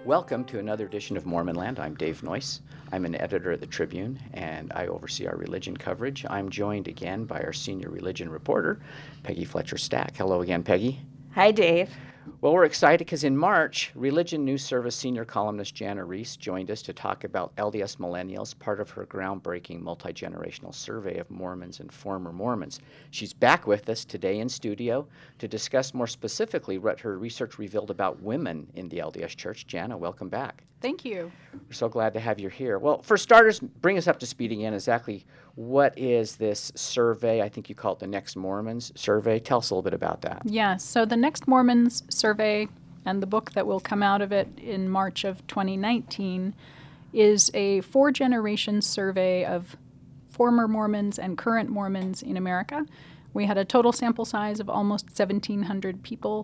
Welcome to another edition of Mormon Land. I'm Dave Noyce. I'm an editor at the Tribune, and I oversee our religion coverage. I'm joined again by our senior religion reporter, Peggy Fletcher-Stack. Hello again, Peggy. Hi, Dave. Well, we're excited because in March, Religion News Service senior columnist Jana Reese joined us to talk about LDS Millennials, part of her groundbreaking multi-generational survey of Mormons and former Mormons. She's back with us today in studio to discuss more specifically what her research revealed about women in the LDS Church. Jana, welcome back. Thank you. We're so glad to have you here. Well, for starters, bring us up to speed again. Exactly what is this survey? I think you call it the Next Mormons survey. Tell us a little bit about that. Yes, so the Next Mormons survey and the book that will come out of it in March of 2019 is a 4-generation survey of former Mormons and current Mormons in America. We had a total sample size of almost 1,700 people,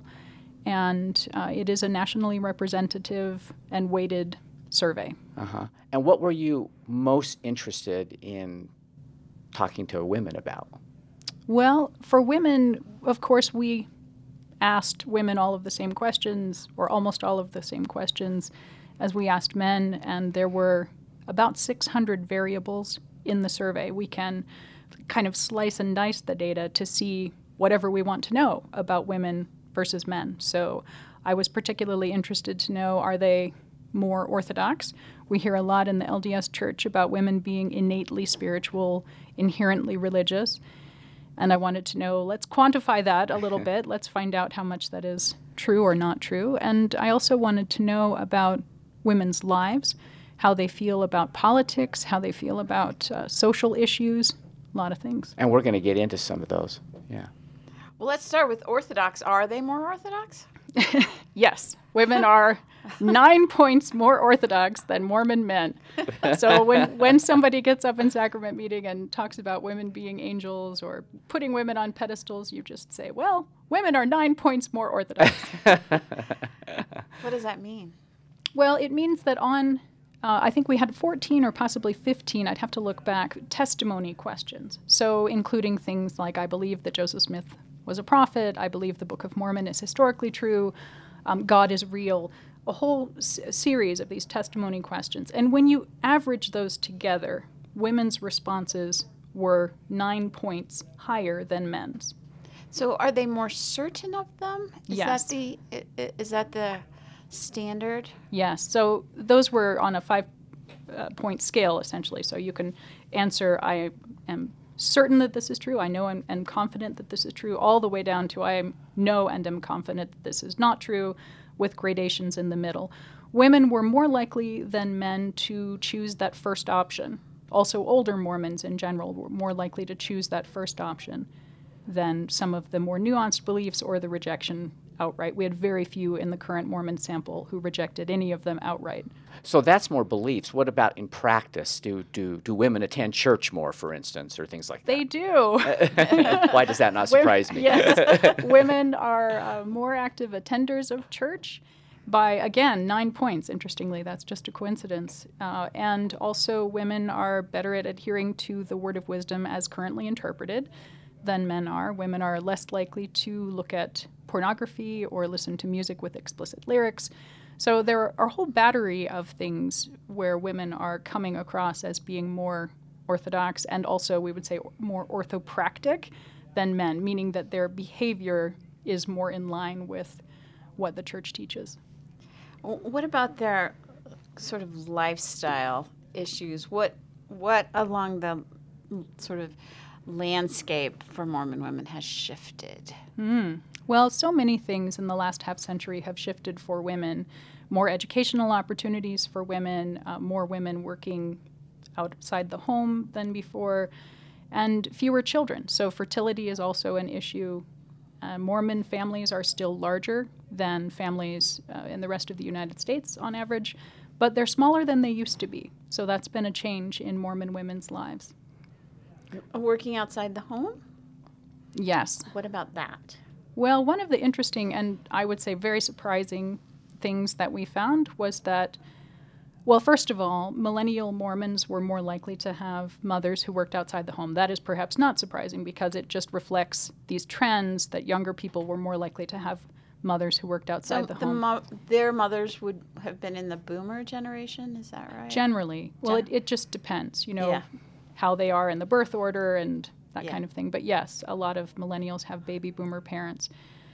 and it is a nationally representative and weighted survey. Uh-huh. And what were you most interested in talking to women about? Well, for women, of course, we asked women all of the same questions, or almost all of the same questions, as we asked men, and there were about 600 variables in the survey. We can kind of slice and dice the data to see whatever we want to know about women versus men. So I was particularly interested to know, are they more orthodox? We hear a lot in the LDS Church about women being innately spiritual, inherently religious. And I wanted to know, let's quantify that a little bit. Let's find out how much that is true or not true. And I also wanted to know about women's lives, how they feel about politics, how they feel about social issues, a lot of things. And we're going to get into some of those. Yeah. Well, let's start with Orthodox. Are they more Orthodox? Yes. Women are 9 points more Orthodox than Mormon men. So when somebody gets up in sacrament meeting and talks about women being angels or putting women on pedestals, you just say, well, women are 9 points more Orthodox. What does that mean? Well, it means that on, I think we had 14 or possibly 15, I'd have to look back, testimony questions. So including things like, I believe that Joseph Smith was a prophet, I believe the Book of Mormon is historically true, God is real, a whole series of these testimony questions. And when you average those together, women's responses were 9 points higher than men's. So are they more certain of them? Yes. Is that the standard? Yes. So those were on a 5-point scale, essentially. So you can answer, I am certain that this is true, I know and confident that this is true, all the way down to I know and am confident that this is not true, with gradations in the middle. Women were more likely than men to choose that first option. Also, older Mormons in general were more likely to choose that first option than some of the more nuanced beliefs or the rejection outright. We had very few in the current Mormon sample who rejected any of them outright. So that's more beliefs. What about in practice? Do women attend church more, for instance, or things like that? They do. Why does that not surprise me? Yes. Women are more active attenders of church by, again, 9 points. Interestingly, that's just a coincidence. And also women are better at adhering to the word of wisdom as currently interpreted than men are. Women are less likely to look at pornography or listen to music with explicit lyrics. So there are a whole battery of things where women are coming across as being more orthodox and also, we would say, more orthopractic than men, meaning that their behavior is more in line with what the church teaches. What about their sort of lifestyle issues? What along the sort of landscape for Mormon women has shifted? Well, so many things in the last half century have shifted for women. More educational opportunities for women, more women working outside the home than before, and fewer children. So fertility is also an issue. Mormon families are still larger than families in the rest of the United States on average, but they're smaller than they used to be. So that's been a change in Mormon women's lives. Working outside the home? Yes. What about that? Well, one of the interesting and I would say very surprising things that we found was that, well, first of all, millennial Mormons were more likely to have mothers who worked outside the home. That is perhaps not surprising because it just reflects these trends that younger people were more likely to have mothers who worked outside the home. Their mothers would have been in the boomer generation, is that right? Generally. Well, it just depends, how they are in the birth order and that kind of thing. But yes, a lot of millennials have baby boomer parents.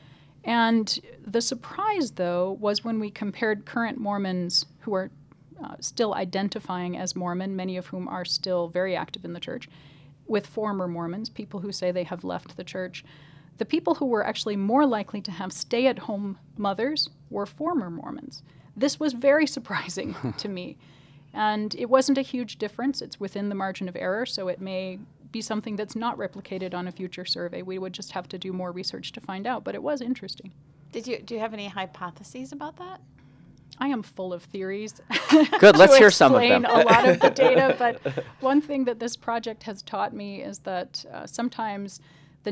And the surprise, though, was when we compared current Mormons who are still identifying as Mormon, many of whom are still very active in the church, with former Mormons, people who say they have left the church. The people who were actually more likely to have stay-at-home mothers were former Mormons. This was very surprising to me. And it wasn't a huge difference. It's within the margin of error, so it may be something that's not replicated on a future survey. We would just have to do more research to find out, but it was interesting. Do you have any hypotheses about that? I am full of theories. Good, let's hear some of them. A lot of the data, but one thing that this project has taught me is that sometimes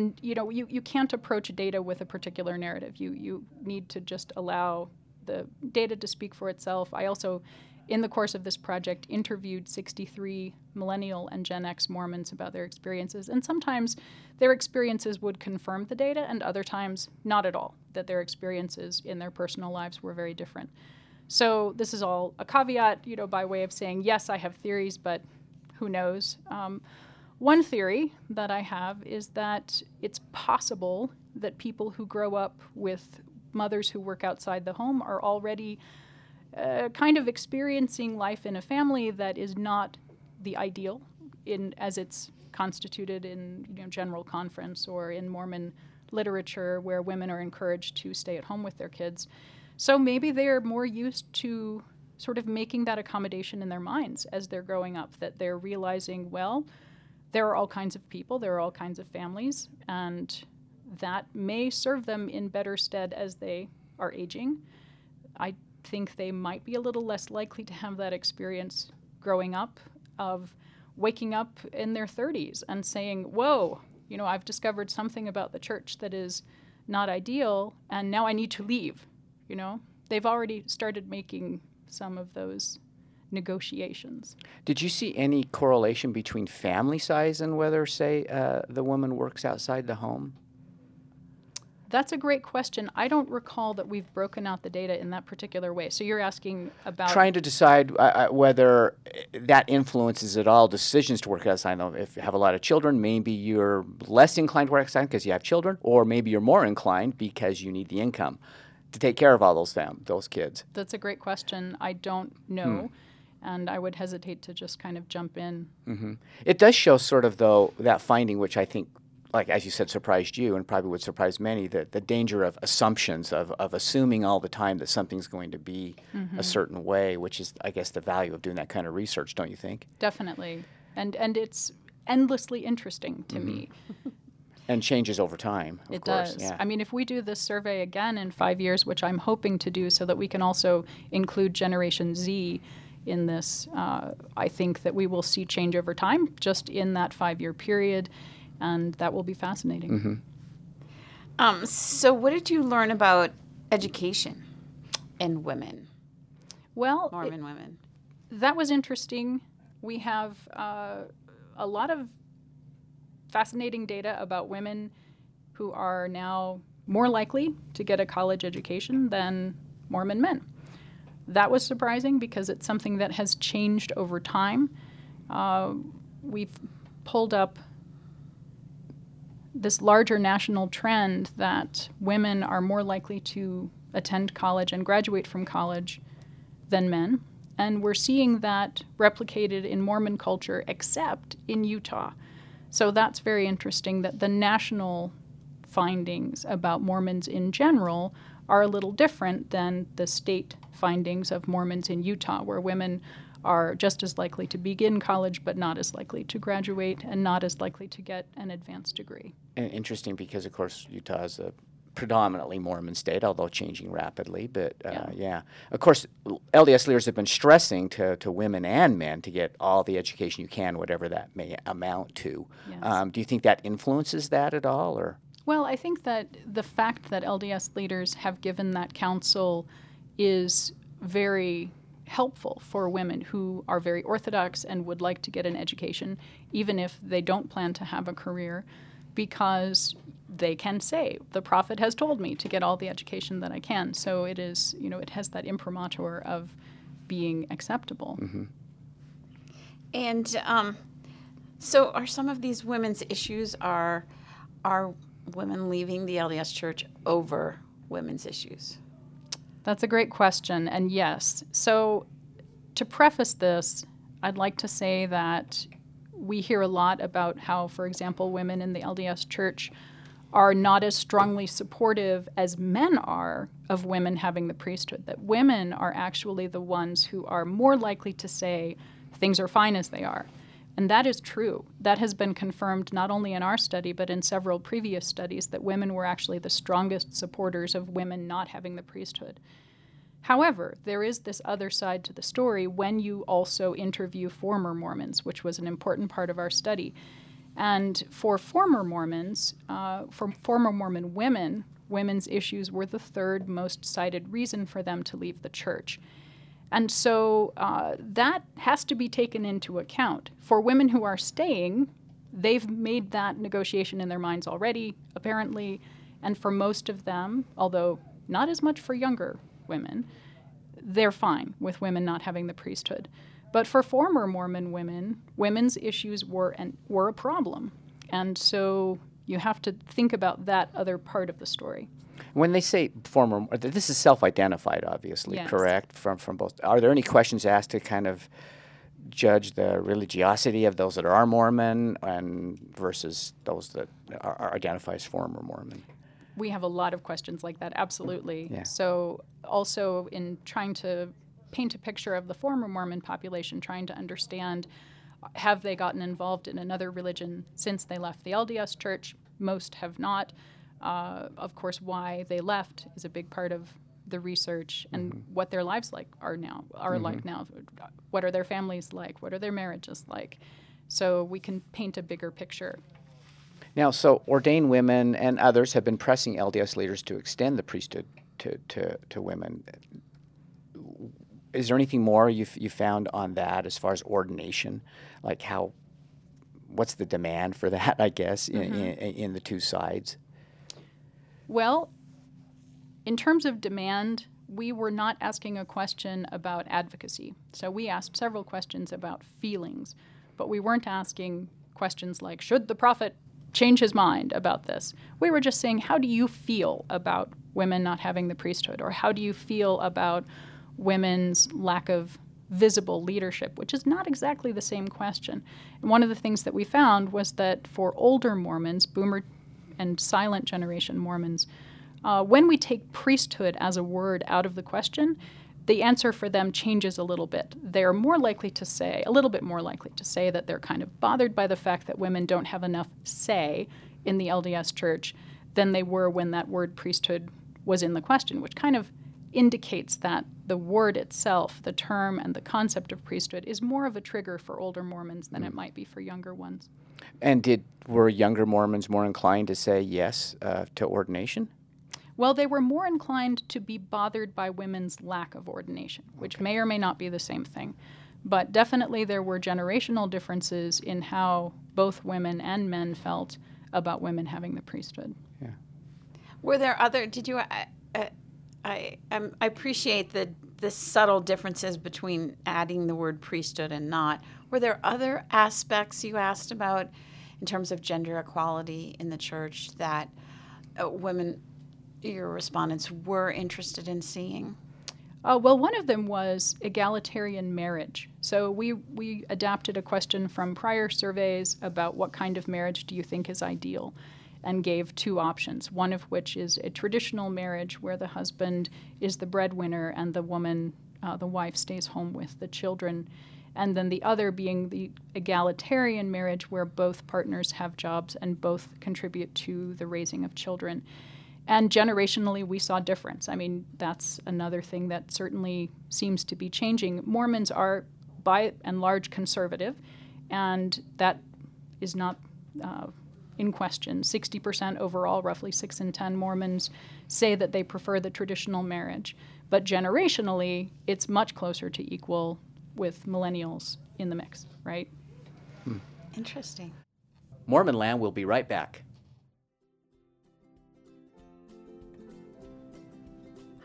you can't approach data with a particular narrative. You need to just allow the data to speak for itself. I also, in the course of this project, interviewed 63 millennial and Gen X Mormons about their experiences, and sometimes their experiences would confirm the data, and other times not at all, that their experiences in their personal lives were very different. So this is all a caveat, by way of saying, yes, I have theories, but who knows? One theory that I have is that it's possible that people who grow up with mothers who work outside the home are already kind of experiencing life in a family that is not the ideal as it's constituted in general conference or in Mormon literature, where women are encouraged to stay at home with their kids. So maybe they're more used to sort of making that accommodation in their minds as they're growing up, that they're realizing, well, there are all kinds of people, there are all kinds of families, and that may serve them in better stead as they are aging. I think they might be a little less likely to have that experience growing up of waking up in their 30s and saying, whoa, I've discovered something about the church that is not ideal, and now I need to leave. They've already started making some of those negotiations. Did you see any correlation between family size and whether, say, the woman works outside the home? That's a great question. I don't recall that we've broken out the data in that particular way. So you're asking about... Trying to decide whether that influences at all decisions to work outside. If you have a lot of children, maybe you're less inclined to work outside because you have children, or maybe you're more inclined because you need the income to take care of all those kids. That's a great question. I don't know. And I would hesitate to just kind of jump in. Mm-hmm. It does show sort of, though, that finding, which I think, like as you said, surprised you and probably would surprise many, that the danger of assumptions, of assuming all the time that something's going to be a certain way, which is, I guess, the value of doing that kind of research, don't you think? Definitely. And it's endlessly interesting to me. And changes over time, of course. It does. Yeah. I mean, if we do this survey again in 5 years, which I'm hoping to do so that we can also include Generation Z in this, I think that we will see change over time just in that 5-year period, and that will be fascinating. So what did you learn about education and women? Well, Mormon women. That was interesting. We have a lot of fascinating data about women who are now more likely to get a college education than Mormon men. That was surprising because it's something that has changed over time. We've pulled up this larger national trend that women are more likely to attend college and graduate from college than men. And we're seeing that replicated in Mormon culture, except in Utah. So that's very interesting that the national findings about Mormons in general are a little different than the state findings of Mormons in Utah, where women are just as likely to begin college but not as likely to graduate and not as likely to get an advanced degree. And interesting because, of course, Utah is a predominantly Mormon state, although changing rapidly. But, yeah. Of course, LDS leaders have been stressing to women and men to get all the education you can, whatever that may amount to. Yes. Do you think that influences that at all? Or? Well, I think that the fact that LDS leaders have given that counsel is very helpful for women who are very Orthodox and would like to get an education, even if they don't plan to have a career, because they can say, the prophet has told me to get all the education that I can. So it is, it has that imprimatur of being acceptable. Mm-hmm. And so are some of these women's issues, are women leaving the LDS Church over women's issues? That's a great question, and yes. So to preface this, I'd like to say that we hear a lot about how, for example, women in the LDS Church are not as strongly supportive as men are of women having the priesthood, that women are actually the ones who are more likely to say things are fine as they are. And that is true. That has been confirmed not only in our study, but in several previous studies, that women were actually the strongest supporters of women not having the priesthood. However, there is this other side to the story when you also interview former Mormons, which was an important part of our study. And for former Mormons, for former Mormon women, women's issues were the third most cited reason for them to leave the church. And so that has to be taken into account. For women who are staying, they've made that negotiation in their minds already, apparently. And for most of them, although not as much for younger women, they're fine with women not having the priesthood. But for former Mormon women, women's issues were a problem. And so you have to think about that other part of the story. When they say former, this is self-identified, obviously, Yes. correct? From both. Are there any questions asked to kind of judge the religiosity of those that are Mormon and versus those that are identified as former Mormon? We have a lot of questions like that, absolutely. Yeah. So also in trying to paint a picture of the former Mormon population, trying to understand, have they gotten involved in another religion since they left the LDS Church? Most have not. Of course, why they left is a big part of the research, and what their lives like now. What are their families like? What are their marriages like? So we can paint a bigger picture. Now, so ordained women and others have been pressing LDS leaders to extend the priesthood to women. Is there anything more you found on that as far as ordination? Like what's the demand for that, I guess, in the two sides? Well, in terms of demand, we were not asking a question about advocacy. So we asked several questions about feelings, but we weren't asking questions like, should the prophet change his mind about this? We were just saying, how do you feel about women not having the priesthood? Or how do you feel about women's lack of visible leadership, which is not exactly the same question. And one of the things that we found was that for older Mormons, boomer and silent generation Mormons, when we take priesthood as a word out of the question, the answer for them changes a little bit. They're more likely to say, a little bit more likely to say, that they're kind of bothered by the fact that women don't have enough say in the LDS Church than they were when that word priesthood was in the question, which kind of indicates that the word itself, the term and the concept of priesthood, is more of a trigger for older Mormons than it might be for younger ones. And were younger Mormons more inclined to say yes to ordination? Well, they were more inclined to be bothered by women's lack of ordination, which may or may not be the same thing. But definitely there were generational differences in how both women and men felt about women having the priesthood. Yeah. Were there other, I appreciate the subtle differences between adding the word priesthood and not. Were there other aspects you asked about in terms of gender equality in the church that women, your respondents, were interested in seeing? Well, one of them was egalitarian marriage. So we adapted a question from prior surveys about what kind of marriage do you think is ideal, and gave two options, one of which is a traditional marriage where the husband is the breadwinner and the woman, the wife, stays home with the children, and then the other being the egalitarian marriage where both partners have jobs and both contribute to the raising of children. And generationally, we saw difference. I mean, that's another thing that certainly seems to be changing. Mormons are, by and large, conservative, and that is not in question. 60% overall, roughly 6 in 10 Mormons say that they prefer the traditional marriage. But generationally, it's much closer to equal with millennials in the mix, right? Interesting. Mormon Land will be right back.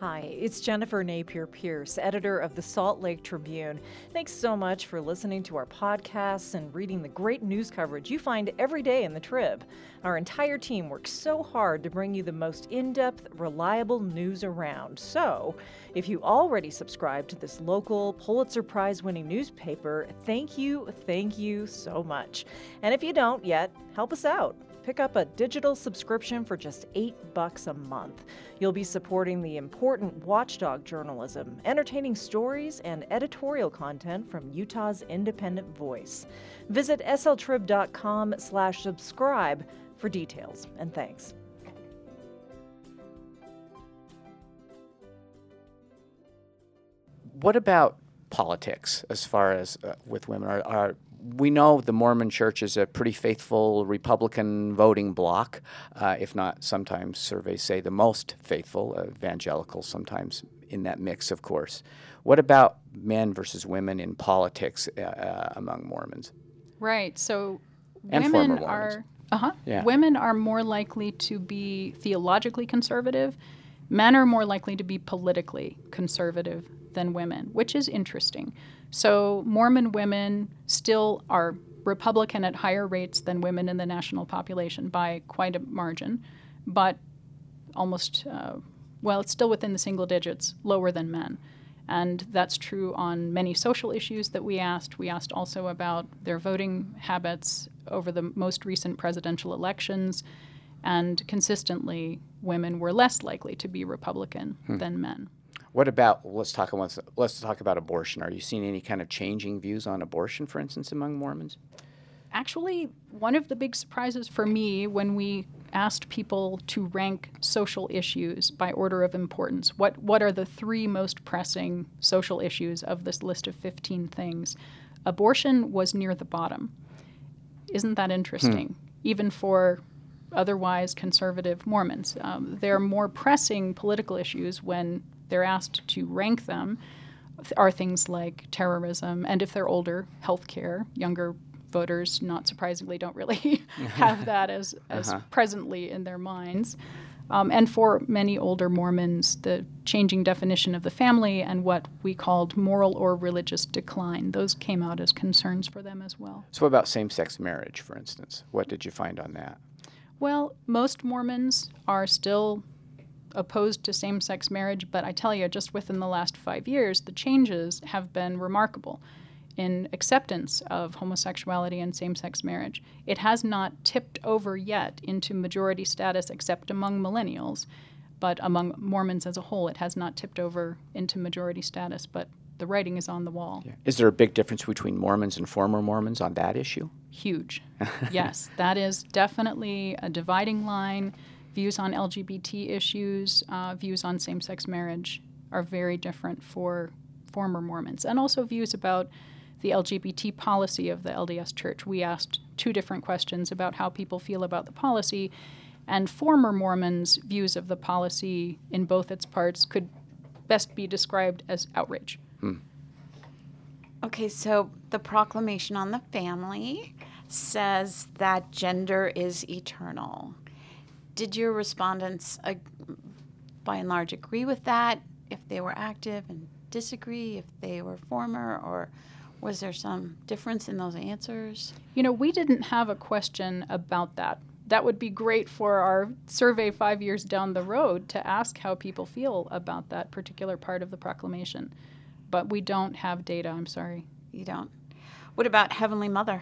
Hi, it's Jennifer Napier-Pierce, editor of the Salt Lake Tribune. Thanks so much for listening to our podcasts and reading the great news coverage you find every day in the Trib. Our entire team works so hard to bring you the most in-depth, reliable news around. So, if you already subscribe to this local Pulitzer Prize-winning newspaper, thank you so much. And if you don't yet, help us out. Pick up a digital subscription for just $8 a month. You'll be supporting the important watchdog journalism, entertaining stories, and editorial content from Utah's independent voice. Visit sltrib.com/subscribe for details, and thanks. What about politics as far as with women? We know the Mormon Church is a pretty faithful Republican voting bloc, if not sometimes surveys say the most faithful, evangelical sometimes in that mix, of course. What about men versus women in politics among Mormons? Right. So And women former Mormons. women are more likely to be theologically conservative. Men are more likely to be politically conservative than women, which is interesting. So Mormon women still are Republican at higher rates than women in the national population by quite a margin, but almost, it's still within the single digits, lower than men. And that's true on many social issues that we asked. We asked also about their voting habits over the most recent presidential elections, and consistently, women were less likely to be Republican than men. What about, let's talk about abortion. Are you seeing any kind of changing views on abortion, for instance, among Mormons? Actually, one of the big surprises for me when we asked people to rank social issues by order of importance, what are the 3 most pressing social issues of this list of 15 things, abortion was near the bottom. Isn't that interesting? Even for otherwise conservative Mormons. There are more pressing political issues when they're asked to rank them are things like terrorism, and if they're older, healthcare. Younger voters, not surprisingly, don't really have that as presently in their minds. And for many older Mormons, the changing definition of the family and what we called moral or religious decline, those came out as concerns for them as well. So what about same-sex marriage, for instance? What did you find on that? Well, most Mormons are still opposed to same-sex marriage, but I tell you, just within the last 5 years, the changes have been remarkable in acceptance of homosexuality and same-sex marriage. It has not tipped over yet into majority status except among millennials, but among Mormons as a whole, it has not tipped over into majority status, but the writing is on the wall. Yeah. Is there a big difference between Mormons and former Mormons on that issue? Huge. Yes, that is definitely a dividing line. Views on LGBT issues, views on same-sex marriage are very different for former Mormons, and also views about the LGBT policy of the LDS Church. We asked 2 different questions about how people feel about the policy, and former Mormons' views of the policy in both its parts could best be described as outrage. Okay, so the Proclamation on the Family says that gender is eternal. Did your respondents, by and large, agree with that, if they were active, and disagree if they were former, or was there some difference in those answers? You know, we didn't have a question about that. That would be great for our survey 5 years down the road to ask how people feel about that particular part of the proclamation. But we don't have data, I'm sorry. You don't? What about Heavenly Mother?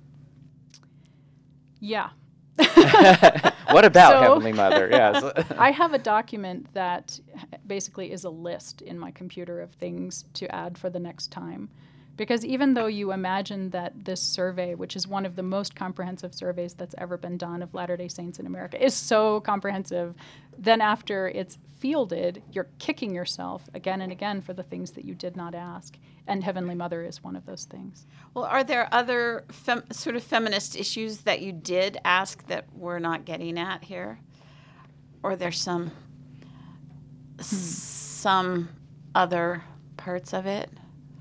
Yeah. What about Heavenly Mother? Yes. I have a document that basically is a list in my computer of things to add for the next time. Because even though you imagine that this survey, which is one of the most comprehensive surveys that's ever been done of Latter-day Saints in America, is so comprehensive, then after it's fielded, you're kicking yourself again and again for the things that you did not ask. And Heavenly Mother is one of those things. Well, are there other sort of feminist issues that you did ask that we're not getting at here? Or there's some other parts of it?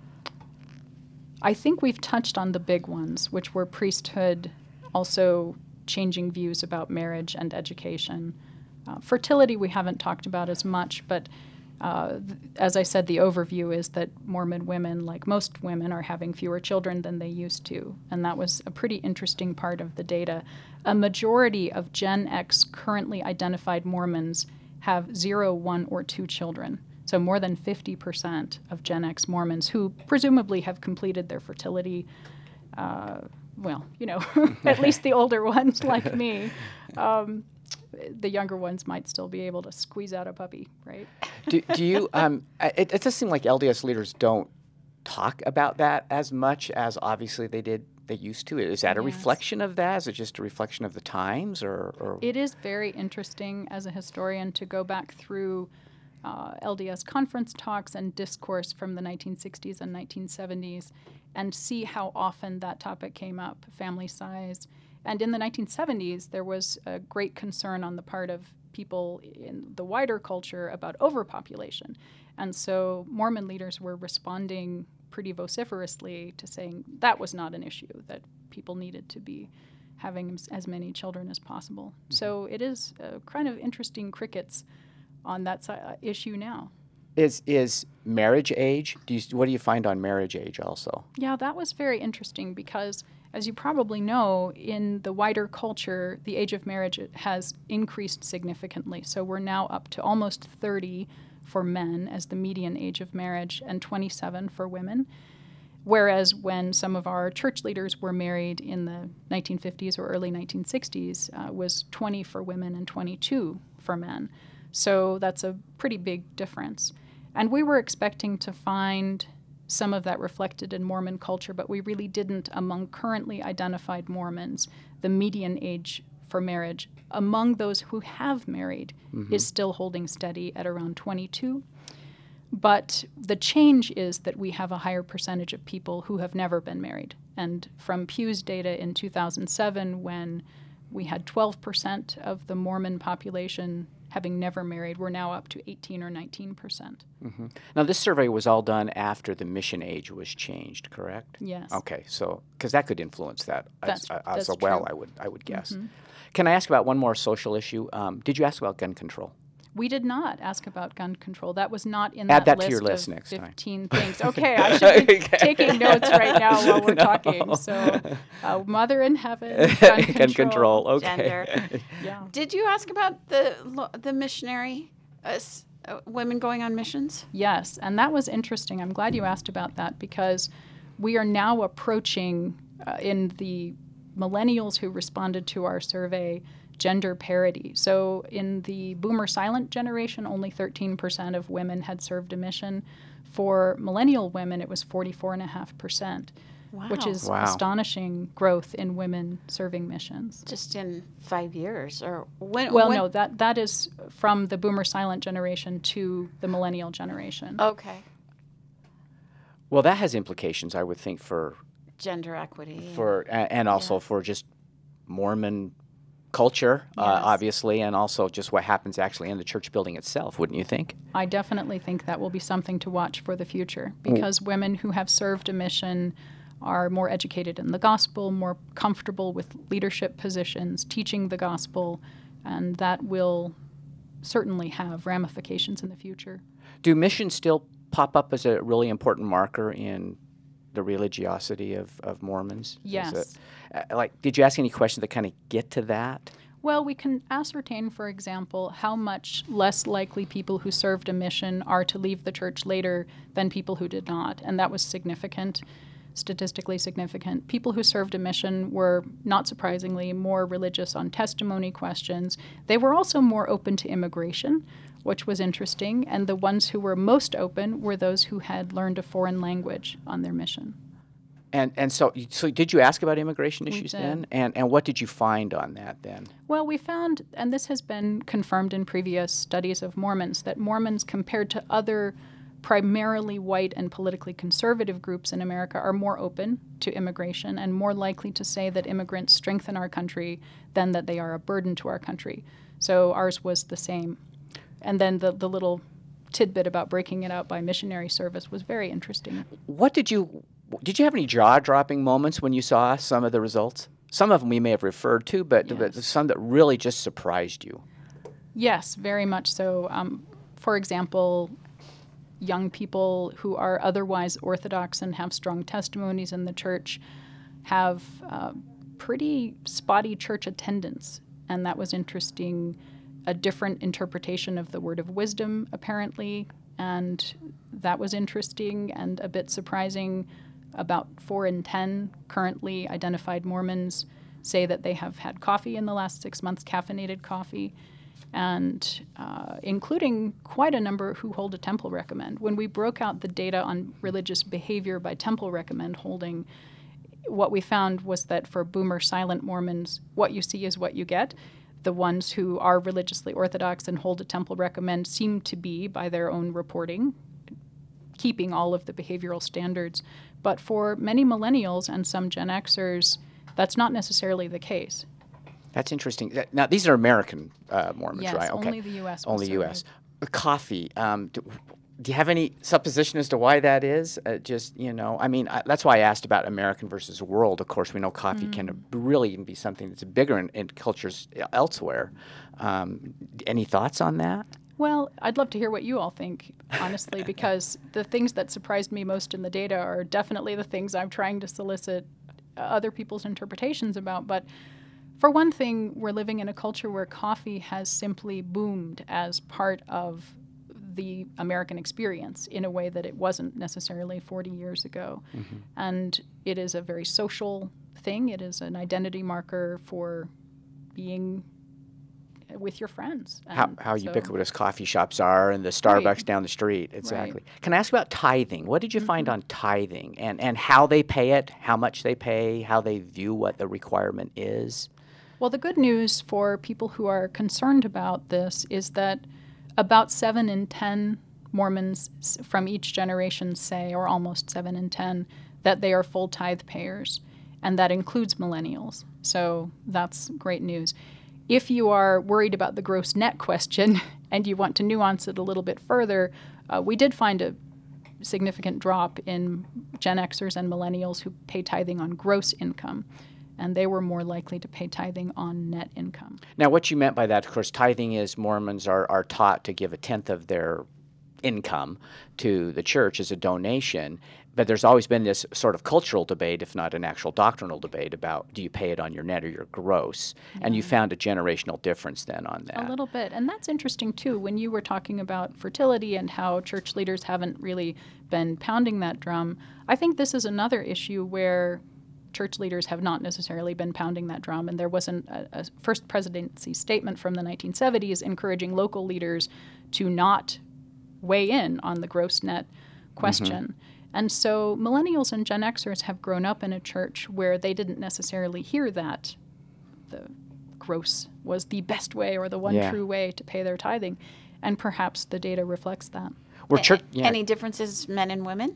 I think we've touched on the big ones, which were priesthood, also changing views about marriage and education. Fertility we haven't talked about as much, but As I said, the overview is that Mormon women, like most women, are having fewer children than they used to. And that was a pretty interesting part of the data. A majority of Gen X currently identified Mormons have 0, 1, or 2 children. So more than 50% of Gen X Mormons who presumably have completed their fertility, at least the older ones like me. The younger ones might still be able to squeeze out a puppy, right? Do you? It does seem like LDS leaders don't talk about that as much as obviously they used to. Is that a reflection of that? Is it just a reflection of the times, or? It is very interesting as a historian to go back through LDS conference talks and discourse from the 1960s and 1970s and see how often that topic came up, family size. And in the 1970s, there was a great concern on the part of people in the wider culture about overpopulation. And so Mormon leaders were responding pretty vociferously to saying that was not an issue, that people needed to be having as many children as possible. Mm-hmm. So it is kind of interesting crickets on that issue now. Is marriage age? What do you find on marriage age also? Yeah, that was very interesting because, as you probably know, in the wider culture, the age of marriage has increased significantly. So we're now up to almost 30 for men as the median age of marriage and 27 for women. Whereas when some of our church leaders were married in the 1950s or early 1960s, was 20 for women and 22 for men. So that's a pretty big difference. And we were expecting to find some of that reflected in Mormon culture, but we really didn't. Among currently identified Mormons, the median age for marriage among those who have married is still holding steady at around 22. But the change is that we have a higher percentage of people who have never been married. And from Pew's data in 2007, when we had 12% of the Mormon population having never married, we're now up to 18 or 19%. Mm-hmm. Now, this survey was all done after the mission age was changed, correct? Yes. Okay, so because that could influence that as well, true. I would guess. Mm-hmm. Can I ask about one more social issue? Did you ask about gun control? We did not ask about gun control. That was not in that list to your list of next 15 things. Okay, I should be taking notes right now while we're talking. So, Mother in Heaven, gun control, okay. Gender. Yeah. Did you ask about the missionary women going on missions? Yes, and that was interesting. I'm glad you asked about that because we are now approaching, in the millennials who responded to our survey, gender parity. So in the boomer silent generation, only 13% of women had served a mission. For millennial women, it was 44.5%, which is astonishing growth in women serving missions. Just in 5 years, or when? No, that is from the boomer silent generation to the millennial generation. Okay. Well, that has implications, I would think, for gender equity, and also for just Mormon culture, obviously, and also just what happens actually in the church building itself, wouldn't you think? I definitely think that will be something to watch for the future because women who have served a mission are more educated in the gospel, more comfortable with leadership positions, teaching the gospel, and that will certainly have ramifications in the future. Do missions still pop up as a really important marker in the religiosity of Mormons? Yes. Did you ask any questions that kind of get to that? Well, we can ascertain, for example, how much less likely people who served a mission are to leave the church later than people who did not, and that was significant, statistically significant. People who served a mission were, not surprisingly, more religious on testimony questions. They were also more open to immigration, which was interesting, and the ones who were most open were those who had learned a foreign language on their mission. And so did you ask about immigration issues We did. then? And what did you find on that then? Well, we found, and this has been confirmed in previous studies of Mormons, that Mormons, compared to other primarily white and politically conservative groups in America, are more open to immigration and more likely to say that immigrants strengthen our country than that they are a burden to our country. So ours was the same. And then the little tidbit about breaking it out by missionary service was very interesting. Did you have any jaw-dropping moments when you saw some of the results? Some of them we may have referred to, but some that really just surprised you. Yes, very much so. For example, young people who are otherwise Orthodox and have strong testimonies in the church have pretty spotty church attendance. And that was interesting. A different interpretation of the word of wisdom, apparently. And that was interesting and a bit surprising. About 4 in 10 currently identified Mormons say that they have had coffee in the last 6 months, caffeinated coffee, and including quite a number who hold a temple recommend. When we broke out the data on religious behavior by temple recommend holding, what we found was that for Boomer silent Mormons, what you see is what you get. The ones who are religiously Orthodox and hold a temple recommend seem to be, by their own reporting, keeping all of the behavioral standards. But for many millennials and some Gen Xers, that's not necessarily the case. That's interesting. Now, these are American Mormons, Yes, right? Okay. only the U.S. was Only surveyed. U.S. Coffee. Do you have any supposition as to why that is? That's why I asked about American versus world. Of course, we know coffee can really even be something that's bigger in cultures elsewhere. Any thoughts on that? Well, I'd love to hear what you all think, honestly, because the things that surprised me most in the data are definitely the things I'm trying to solicit other people's interpretations about. But for one thing, we're living in a culture where coffee has simply boomed as part of the American experience in a way that it wasn't necessarily 40 years ago. Mm-hmm. And it is a very social thing. It is an identity marker for being with your friends. How ubiquitous coffee shops are and the Starbucks down the street. Exactly. Right. Can I ask about tithing? What did you find on tithing and how they pay it, how much they pay, how they view what the requirement is? Well, the good news for people who are concerned about this is that about 7 in 10 Mormons from each generation say, or almost 7 in 10, that they are full tithe payers, and that includes millennials. So that's great news. If you are worried about the gross net question and you want to nuance it a little bit further, we did find a significant drop in Gen Xers and millennials who pay tithing on gross income, and they were more likely to pay tithing on net income. Now, what you meant by that, of course, tithing is Mormons are taught to give 1/10 of their income to the church as a donation, but there's always been this sort of cultural debate, if not an actual doctrinal debate, about do you pay it on your net or your gross? Yeah. And you found a generational difference then on that. A little bit. And that's interesting, too, when you were talking about fertility and how church leaders haven't really been pounding that drum. I think this is another issue where church leaders have not necessarily been pounding that drum, and there wasn't a first presidency statement from the 1970s encouraging local leaders to not weigh in on the gross net question. Mm-hmm. And so millennials and Gen Xers have grown up in a church where they didn't necessarily hear that the gross was the best way or the one true way to pay their tithing, and perhaps the data reflects that. Any differences, men and women,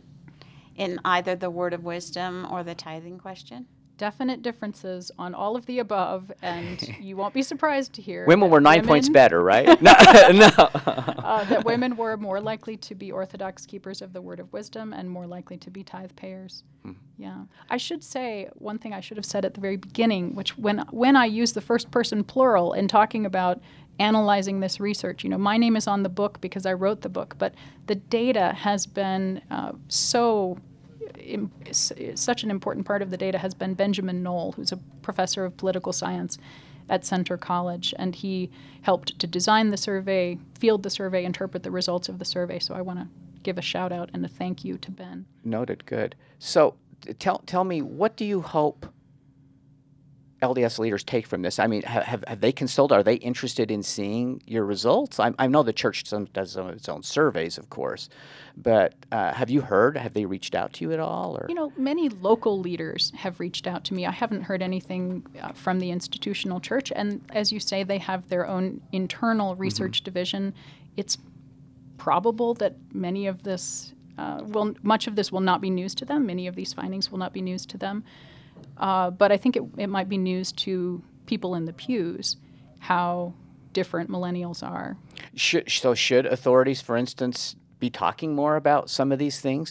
in either the word of wisdom or the tithing question? Definite differences on all of the above, and you won't be surprised to hear women were 9 points better, right? No. That women were more likely to be Orthodox keepers of the word of wisdom and more likely to be tithe payers. Yeah. I should say one thing I should have said at the very beginning, which when I use the first person plural in talking about analyzing this research, my name is on the book because I wrote the book, but the data has been such an important part of the data has been Benjamin Knoll, who's a professor of political science at Centre College, and he helped to design the survey, field the survey, interpret the results of the survey. So I want to give a shout out and a thank you to Ben. Noted. Good. So tell me, what do you hope LDS leaders take from this? I mean, have they consulted? Are they interested in seeing your results? I know the church does some of its own surveys, of course, but have you heard? Have they reached out to you at all? Or? Many local leaders have reached out to me. I haven't heard anything from the institutional church, and as you say, they have their own internal research division. It's probable that much of this will not be news to them. Many of these findings will not be news to them. But I think it might be news to people in the pews how different millennials are. Should authorities, for instance, be talking more about some of these things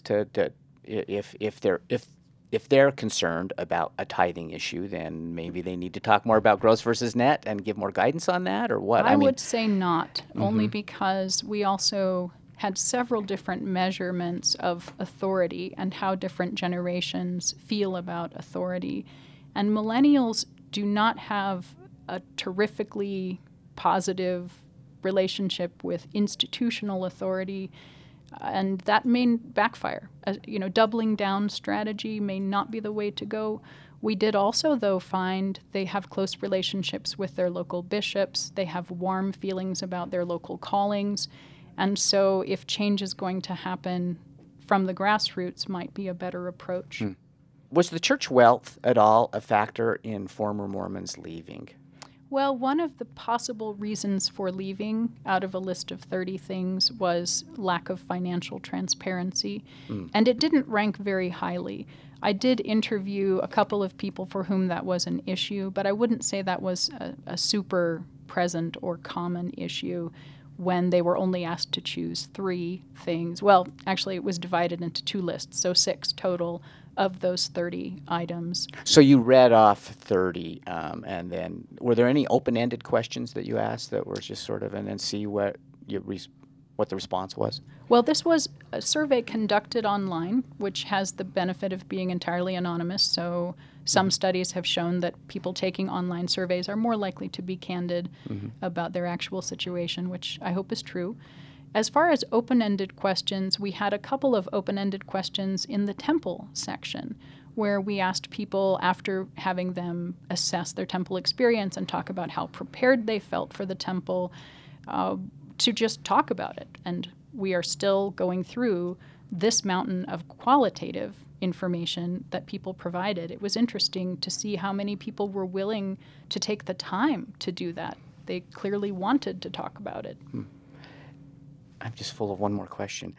if they're concerned about a tithing issue, then maybe they need to talk more about gross versus net and give more guidance on that, or what? I would say not, only because we also had several different measurements of authority and how different generations feel about authority. And millennials do not have a terrifically positive relationship with institutional authority, and that may backfire. Doubling down strategy may not be the way to go. We did also, though, find they have close relationships with their local bishops. They have warm feelings about their local callings. And so if change is going to happen from the grassroots, might be a better approach. Was the church wealth at all a factor in former Mormons leaving? Well, one of the possible reasons for leaving out of a list of 30 things was lack of financial transparency, and it didn't rank very highly. I did interview a couple of people for whom that was an issue, but I wouldn't say that was a super present or common issue when they were only asked to choose 3 things. Well, actually, it was divided into 2 lists, so 6 total of those 30 items. So you read off 30, and then were there any open-ended questions that you asked that were just sort of, and then see what the response was? Well, this was a survey conducted online, which has the benefit of being entirely anonymous. So some studies have shown that people taking online surveys are more likely to be candid about their actual situation, which I hope is true. As far as open-ended questions, we had a couple of open-ended questions in the temple section, where we asked people, after having them assess their temple experience and talk about how prepared they felt for the temple, to just talk about it. And we are still going through this mountain of qualitative information that people provided. It was interesting to see how many people were willing to take the time to do that. They clearly wanted to talk about it. I'm just full of one more question.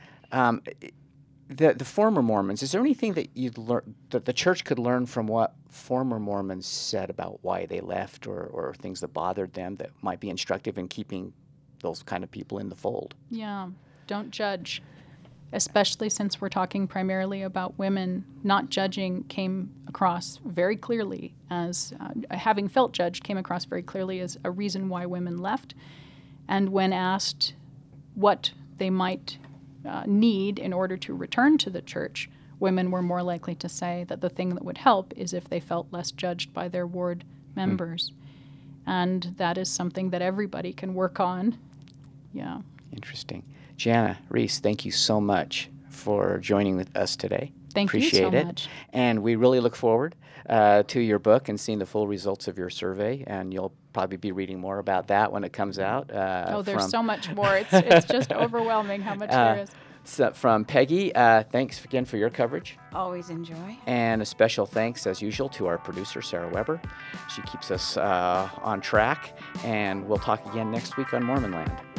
The former Mormons, is there anything that that the church could learn from what former Mormons said about why they left, or things that bothered them that might be instructive in keeping those kind of people in the fold? Yeah, don't judge, especially since we're talking primarily about women. Not judging came across very clearly as, having felt judged came across very clearly as a reason why women left. And when asked what they might need in order to return to the church, women were more likely to say that the thing that would help is if they felt less judged by their ward members. And that is something that everybody can work on. Yeah. Interesting. Jana Reese, thank you so much for joining with us today. Thank Appreciate you so it. much. And we really look forward to your book and seeing the full results of your survey. And you'll probably be reading more about that when it comes out. There's so much more. It's just overwhelming how much there is. So from Peggy, thanks again for your coverage. Always enjoy. And a special thanks, as usual, to our producer, Sarah Weber. She keeps us on track. And we'll talk again next week on Mormon Land.